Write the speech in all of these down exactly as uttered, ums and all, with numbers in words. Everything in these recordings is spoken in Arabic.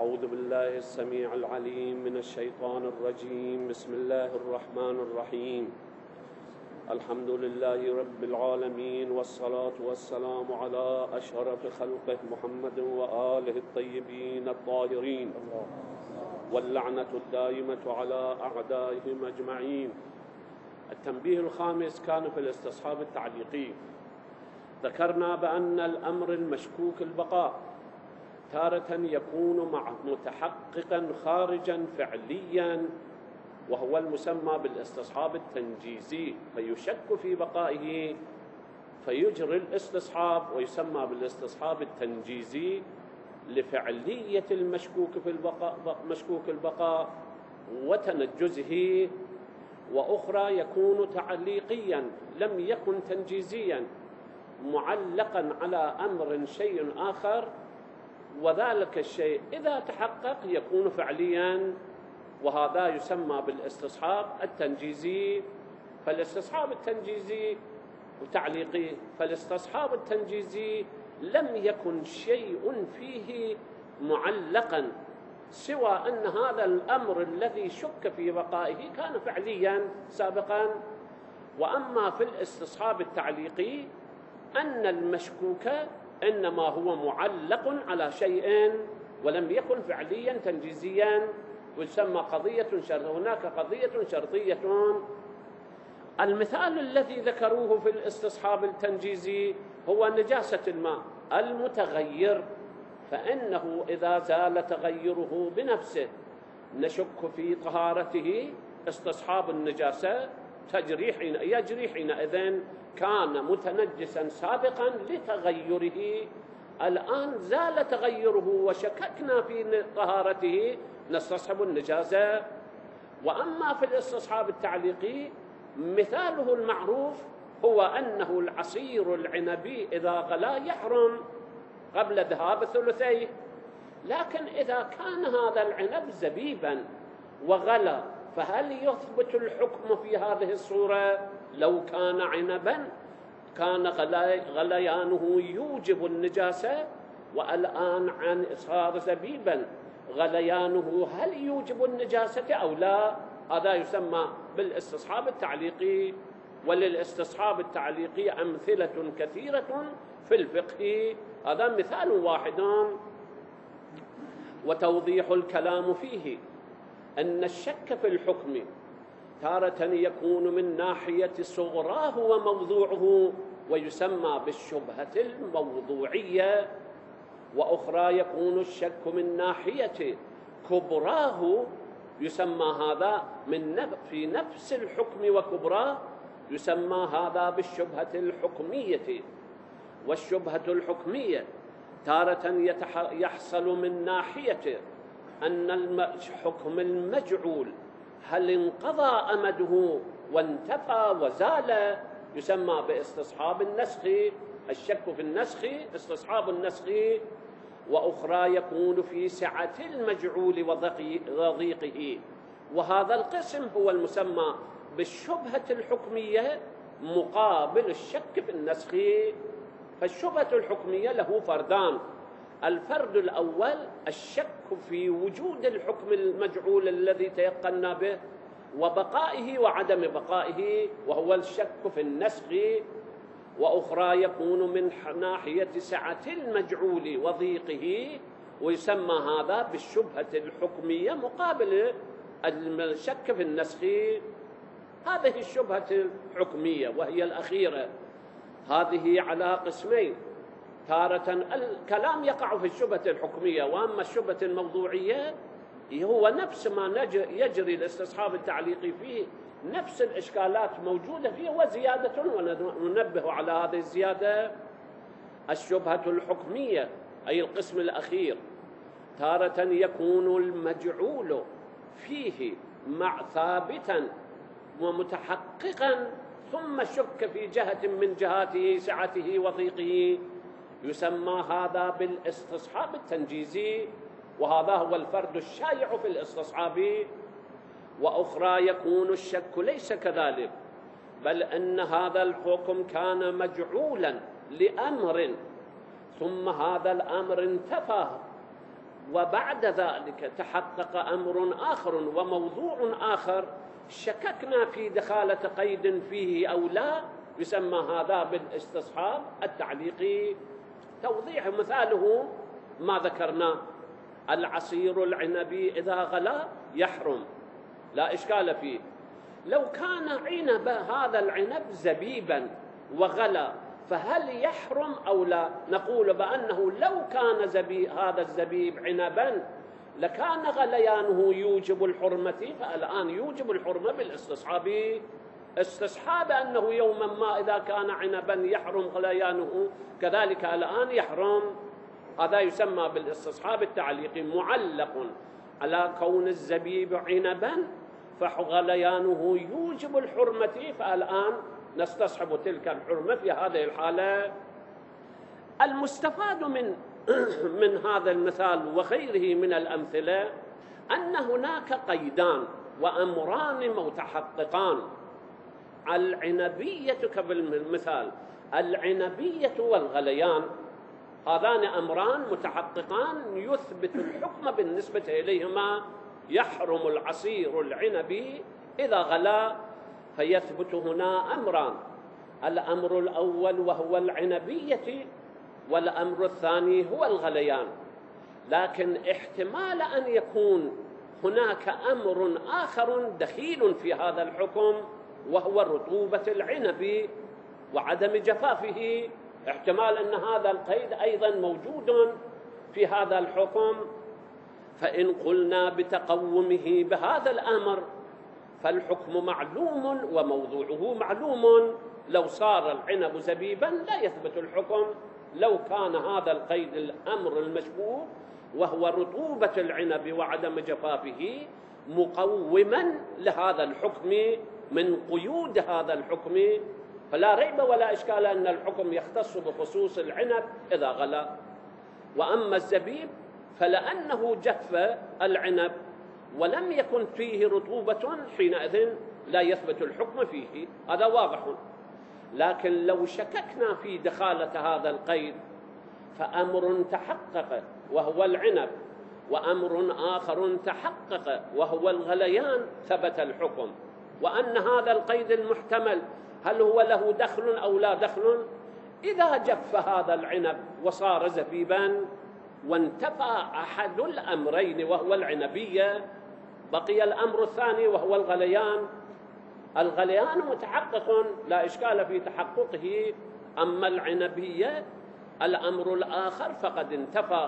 أعوذ بالله السميع العليم من الشيطان الرجيم. بسم الله الرحمن الرحيم. الحمد لله رب العالمين، والصلاة والسلام على أشرف خلقه محمد وآله الطيبين الطاهرين، واللعنة الدائمة على أعدائهم أجمعين. التنبيه الخامس كان في الاستصحاب التعليقي. ذكرنا بأن الأمر المشكوك البقاء تارة يكون مع متحققا خارجا فعليا، وهو المسمى بالاستصحاب التنجيزي، فيشك في بقائه فيجري الاستصحاب، ويسمى بالاستصحاب التنجيزي لفعلية المشكوك في البقاء مشكوك البقاء وتنجزه. وأخرى يكون تعليقيا لم يكن تنجيزيا، معلقا على أمر شيء آخر، وذلك الشيء إذا تحقق يكون فعليا، وهذا يسمى بالاستصحاب التنجيزي. فالاستصحاب التنجيزي وتعليقي، فالاستصحاب التنجيزي لم يكن شيء فيه معلقا سوى أن هذا الأمر الذي شك في بقائه كان فعليا سابقا. وأما في الاستصحاب التعليقي أن المشكوك إنما هو معلق على شيء ولم يكن فعليا تنجيزيا، ويسمى قضية شرطية. هناك قضية شرطية. المثال الذي ذكروه في الاستصحاب التنجيزي هو نجاسة الماء المتغير، فإنه إذا زال تغيره بنفسه نشك في طهارته، استصحاب النجاسة تجري حين يجري حينئذ كان متنجسا سابقا لتغيره، الآن زال تغيره وشككنا في طهارته نستصحب النجاسة. وأما في الاستصحاب التعليقي مثاله المعروف هو أنه العصير العنبي إذا غلا يحرم قبل ذهاب ثلثيه، لكن إذا كان هذا العنب زبيبا وغلا فهل يثبت الحكم في هذه الصورة؟ لو كان عنبا كان غليانه يوجب النجاسة، والآن عن صار زبيبا غليانه هل يوجب النجاسة أو لا؟ هذا يسمى بالاستصحاب التعليقي. وللاستصحاب التعليقي أمثلة كثيرة في الفقه، هذا مثال واحد. وتوضيح الكلام فيه أن الشك في الحكم تارة يكون من ناحية صغراه وموضوعه ويسمى بالشبهة الموضوعية، وأخرى يكون الشك من ناحية كبراه، يسمى هذا من في نفس الحكم وكبراه، يسمى هذا بالشبهة الحكمية. والشبهة الحكمية تارة يحصل من ناحية أن الحكم المجعول هل انقضى أمده وانتفى وزال، يسمى باستصحاب النسخ، الشك في النسخ استصحاب النسخ. وأخرى يكون في سعة المجعول وضيقه، وهذا القسم هو المسمى بالشبهة الحكمية مقابل الشك في النسخ. فالشبهة الحكمية له فردان: الفرد الأول الشك في وجود الحكم المجعول الذي تيقنا به وبقائه وعدم بقائه، وهو الشك في النسخ. وأخرى يكون من ناحية سعة المجعول وضيقه، ويسمى هذا بالشبهة الحكمية مقابل الشك في النسخ. هذه الشبهة الحكمية وهي الأخيرة، هذه على قسمين: تارة الكلام يقع في الشبهة الحكمية، وأما الشبهة الموضوعية هو نفس ما يجري الاستصحاب التعليقي فيه، نفس الإشكالات موجودة فيه وزيادة، وننبه على هذه الزيادة. الشبهة الحكمية أي القسم الأخير تارة يكون المجعول فيه مع ثابتا ومتحققا، ثم شك في جهة من جهاته سعته وضيقه، يسمى هذا بالاستصحاب التنجيزي، وهذا هو الفرد الشائع في الاستصحاب. وأخرى يكون الشك ليس كذلك، بل أن هذا الحكم كان مجعولا لأمر ثم هذا الأمر انتفى وبعد ذلك تحقق أمر آخر وموضوع آخر شككنا في دخالة قيد فيه أو لا، يسمى هذا بالاستصحاب التعليقي. توضيح مثاله ما ذكرناه: العصير العنبي إذا غلا يحرم، لا إشكال فيه. لو كان عنب هذا العنب زبيبا وغلا فهل يحرم أو لا؟ نقول بأنه لو كان زبي هذا الزبيب عنبا لكان غليانه يوجب الحرمة، فالآن يوجب الحرمة بالاستصحاب. استصحاب أنه يوما ما إذا كان عنبا يحرم غليانه، كذلك الآن يحرم. هذا يسمى بالاستصحاب التعليقي، معلق على كون الزبيب عنبا فغليانه يوجب الحرمة، فالآن نستصحب تلك الحرمة في هذه الحالة. المستفاد من من هذا المثال وغيره من الأمثلة أن هناك قيدان وأمران متحققان: العنبية كبالمثال، العنبية والغليان، هذان أمران متحققان يثبت الحكم بالنسبة إليهما. يحرم العصير العنبي إذا غلا، فيثبت هنا أمران: الأمر الأول وهو العنبية، والأمر الثاني هو الغليان. لكن احتمال أن يكون هناك أمر آخر دخيل في هذا الحكم وهو رطوبة العنب وعدم جفافه، احتمال أن هذا القيد أيضا موجود في هذا الحكم. فإن قلنا بتقومه بهذا الأمر فالحكم معلوم وموضوعه معلوم. لو صار العنب زبيبا لا يثبت الحكم لو كان هذا القيد الأمر المشبوه وهو رطوبة العنب وعدم جفافه مقوما لهذا الحكم من قيود هذا الحكم. فلا ريب ولا إشكال أن الحكم يختص بخصوص العنب إذا غلا. وأما الزبيب فلأنه جف العنب ولم يكن فيه رطوبة حينئذ لا يثبت الحكم فيه، هذا واضح. لكن لو شككنا في دخالة هذا القيد فأمر تحقق وهو العنب، وأمر آخر تحقق وهو الغليان، ثبت الحكم. وأن هذا القيد المحتمل هل هو له دخل أو لا دخل؟ إذا جف هذا العنب وصار زبيبا وانتفى أحد الأمرين وهو العنبية، بقي الأمر الثاني وهو الغليان. الغليان متحقق لا إشكال في تحققه، أما العنبية الأمر الآخر فقد انتفى.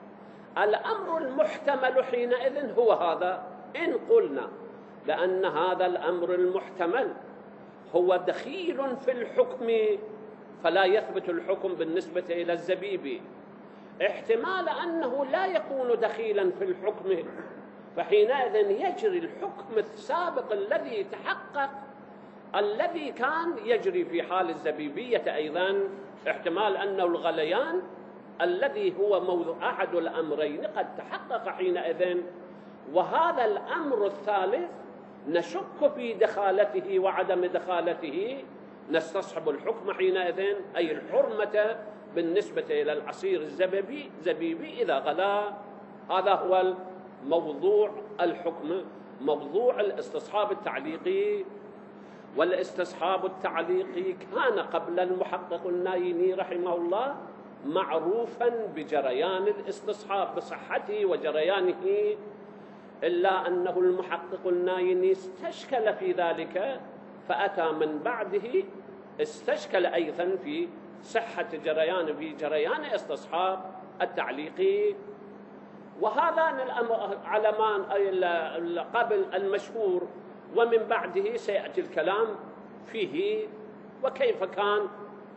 الأمر المحتمل حينئذ هو هذا. إن قلنا لأن هذا الأمر المحتمل هو دخيل في الحكم فلا يثبت الحكم بالنسبة إلى الزبيب، احتمال أنه لا يكون دخيلا في الحكم فحينئذ يجري الحكم السابق الذي تحقق الذي كان يجري في حال الزبيبية أيضا، احتمال أنه الغليان الذي هو موضوع أحد الأمرين قد تحقق حينئذ. وهذا الأمر الثالث نشك في دخالته وعدم دخالته، نستصحب الحكم حينئذ أي الحرمة بالنسبة إلى العصير الزبيبي زبيبي إذا غلا. هذا هو موضوع الحكم، موضوع الاستصحاب التعليقي. والاستصحاب التعليقي كان قبل المحقق النايني رحمه الله معروفا بجريان الاستصحاب بصحته وجريانه، إلا أنه المحقق النايني استشكل في ذلك فأتى من بعده استشكل أيضا في صحة جريان في جريان استصحاب التعليقي. وهذان العلمان قبل المشهور ومن بعده سيأتي الكلام فيه. وكيف كان؟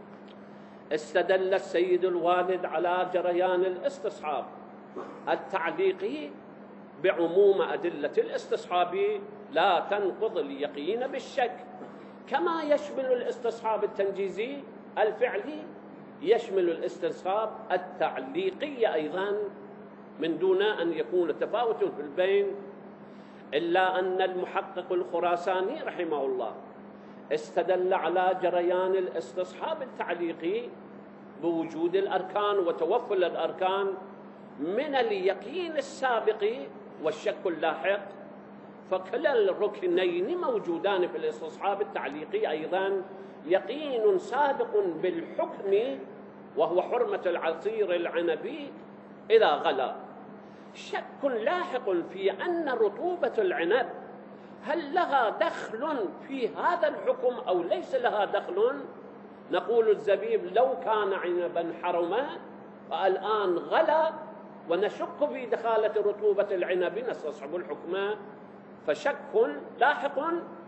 استدل السيد الوالد على جريان الاستصحاب التعليقي بعموم أدلة الاستصحاب لا تنقض اليقين بالشك، كما يشمل الاستصحاب التنجيزي الفعلي يشمل الاستصحاب التعليقي أيضا من دون أن يكون تفاوت في البين. إلا أن المحقق الخراساني رحمه الله استدل على جريان الاستصحاب التعليقي بوجود الأركان وتوفر الأركان، من اليقين السابق والشك اللاحق، فكلا الركنين موجودان في الاستصحاب التعليقي أيضا. يقين سابق بالحكم وهو حرمة العصير العنبي إذا غلا، شك لاحق في أن رطوبة العنب هل لها دخل في هذا الحكم أو ليس لها دخل. نقول الزبيب لو كان عنبا حرما فالآن غلا ونشك في دخالة رطوبة العنب نستصحب الحكم، فشك لاحق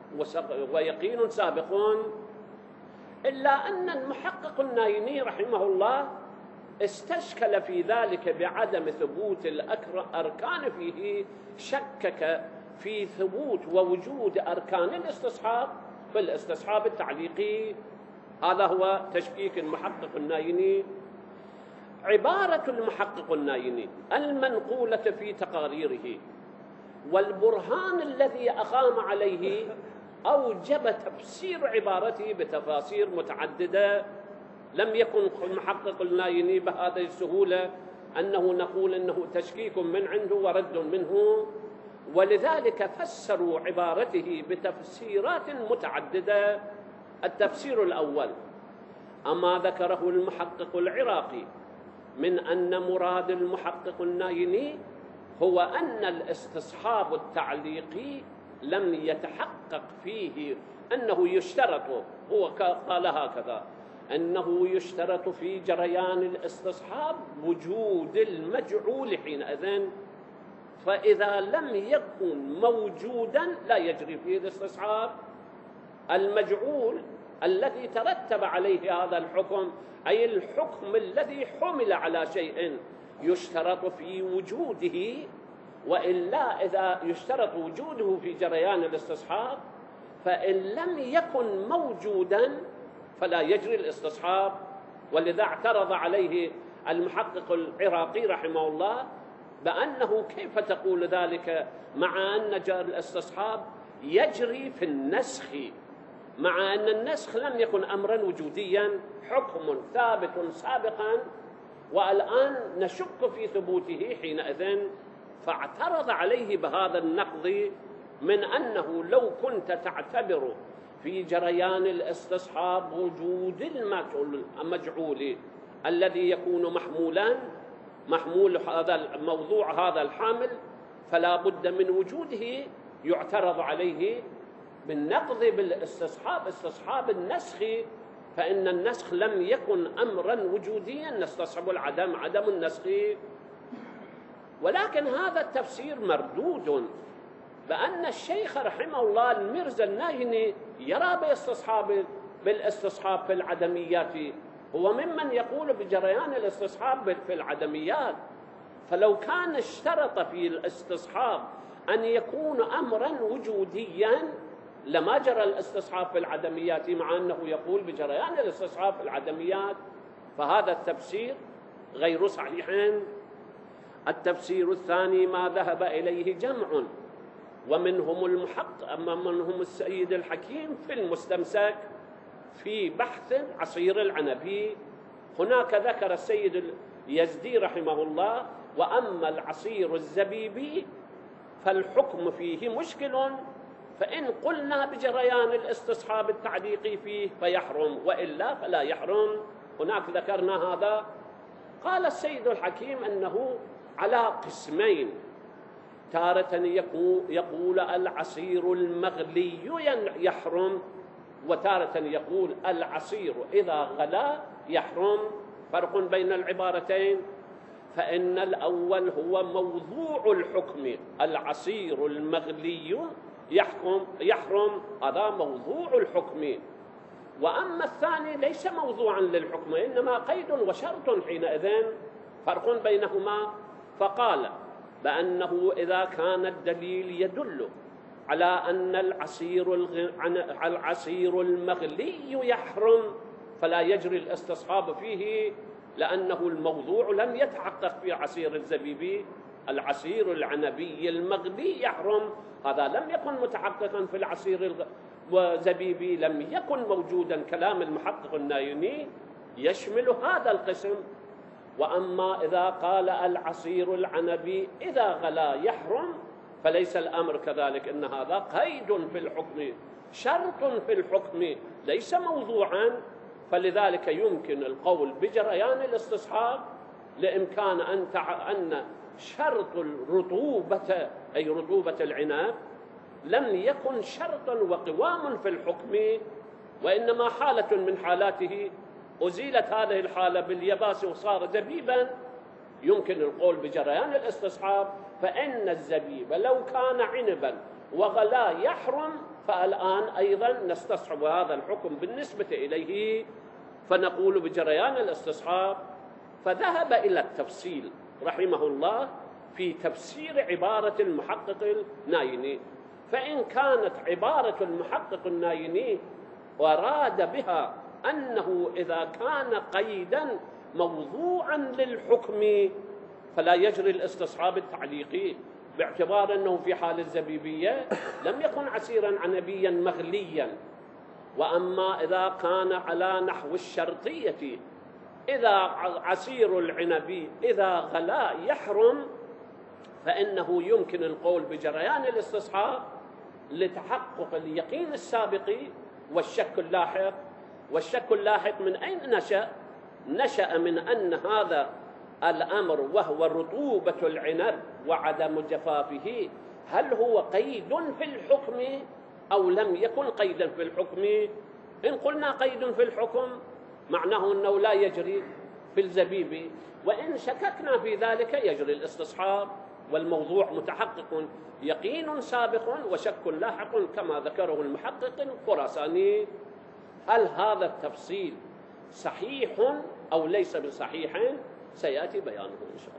ويقين سابق. إلا أن المحقق النايني رحمه الله استشكل في ذلك بعدم ثبوت الأركان فيه، شكك في ثبوت ووجود أركان الاستصحاب في الاستصحاب التعليقي. هذا هو تشكيك المحقق النايني. عبارة المحقق النايني المنقولة في تقاريره والبرهان الذي أقام عليه أوجب تفسير عبارته بتفاسير متعددة. لم يكن المحقق النايني بهذه السهولة أنه نقول أنه تشكيك من عنده ورد منه، ولذلك فسروا عبارته بتفسيرات متعددة. التفسير الأول أما ذكره المحقق العراقي من أن مراد المحقق النايني هو أن الاستصحاب التعليقي لم يتحقق فيه أنه يشترط، هو قال هكذا، أنه يشترط في جريان الاستصحاب وجود المجعول حينئذ، فإذا لم يكن موجودا لا يجري فيه الاستصحاب. المجعول الذي ترتب عليه هذا الحكم أي الحكم الذي حمل على شيء يشترط في وجوده، وإلا إذا يشترط وجوده في جريان الاستصحاب فإن لم يكن موجودا فلا يجري الاستصحاب. ولذا اعترض عليه المحقق العراقي رحمه الله بأنه كيف تقول ذلك مع أن جار الاستصحاب يجري في النسخ، مع أن النسخ لم يكن أمرا وجوديا، حكم ثابت سابقا والآن نشك في ثبوته حينئذ. فاعترض عليه بهذا النقض من أنه لو كنت تعتبر في جريان الاستصحاب وجود المجعول الذي يكون محمولا محمول هذا الموضوع هذا الحامل فلا بد من وجوده، يعترض عليه بالنقض بالاستصحاب استصحاب النسخ، فإن النسخ لم يكن أمرا وجوديا نستصحب العدم عدم النسخ. ولكن هذا التفسير مردود، بأن الشيخ رحمه الله الميرزا النايني يرى باستصحاب بالاستصحاب في العدميات، هو ممن يقول بجريان الاستصحاب في العدميات، فلو كان اشترط في الاستصحاب أن يكون أمرا وجوديا لما جرى الاستصحاب في العدميات، مع أنه يقول بجريان الاستصحاب في العدميات، فهذا التفسير غير صحيح. التفسير الثاني ما ذهب إليه جمع ومنهم المحقق أما منهم السيد الحكيم في المستمسك في بحث عصير العنبي. هناك ذكر السيد اليزدي رحمه الله وأما العصير الزبيبي فالحكم فيه مشكل، فإن قلنا بجريان الاستصحاب التعليقي فيه فيحرم وإلا فلا يحرم. هناك ذكرنا هذا. قال السيد الحكيم أنه على قسمين، تارة يقول العصير المغلي يحرم، وتارة يقول العصير إذا غلا يحرم، فرق بين العبارتين. فإن الأول هو موضوع الحكم، العصير المغلي يحكم يحرم، هذا موضوع الحكم، وأما الثاني ليس موضوعا للحكم إنما قيد وشرط حينئذ، فرق بينهما. فقال بأنه إذا كان الدليل يدل على أن العصير العصير المغلي يحرم فلا يجري الاستصحاب فيه، لأنه الموضوع لم يتحقق في عصير الزبيبي، العصير العنبي المغلي يحرم، هذا لم يكن متحققا في العصير الزبيبي، لم يكن موجودا. كلام المحقق النايني يشمل هذا القسم. وأما إذا قال العصير العنبي إذا غلا يحرم فليس الأمر كذلك، إن هذا قيد في الحكم، شرط في الحكم، ليس موضوعا. فلذلك يمكن القول بجريان الاستصحاب لإمكان أن أن شرط الرطوبة أي رطوبة العنب لم يكن شرطا وقوام في الحكم، وإنما حالة من حالاته أزيلت هذه الحالة باليباس وصار زبيبا، يمكن القول بجريان الاستصحاب. فإن الزبيب لو كان عنبا وغلا يحرم، فالآن أيضا نستصحب هذا الحكم بالنسبة إليه فنقول بجريان الاستصحاب. فذهب إلى التفصيل رحمه الله في تفسير عبارة المحقق النايني. فإن كانت عبارة المحقق النايني وراد بها أنه إذا كان قيدا موضوعا للحكم فلا يجري الاستصحاب التعليقي، باعتبار أنه في حال الزبيبية لم يكن عسيرا عنبيا مغليا. وأما إذا كان على نحو الشرطية، إذا عسير العنب إذا غلا يحرم، فإنه يمكن القول بجريان الاستصحاب لتحقق اليقين السابق والشك اللاحق. والشك اللاحق من أين نشأ؟ نشأ من أن هذا الأمر وهو رطوبة العنب وعدم جفافه هل هو قيد في الحكم أو لم يكن قيدا في الحكم؟ إن قلنا قيد في الحكم معناه أنه لا يجري في الزبيب، وإن شككنا في ذلك يجري الاستصحاب، والموضوع متحقق يقين سابق وشك لاحق كما ذكره المحقق الخراساني. هل هذا التفصيل صحيح أو ليس بصحيح؟ سيأتي بيانه إن شاء الله.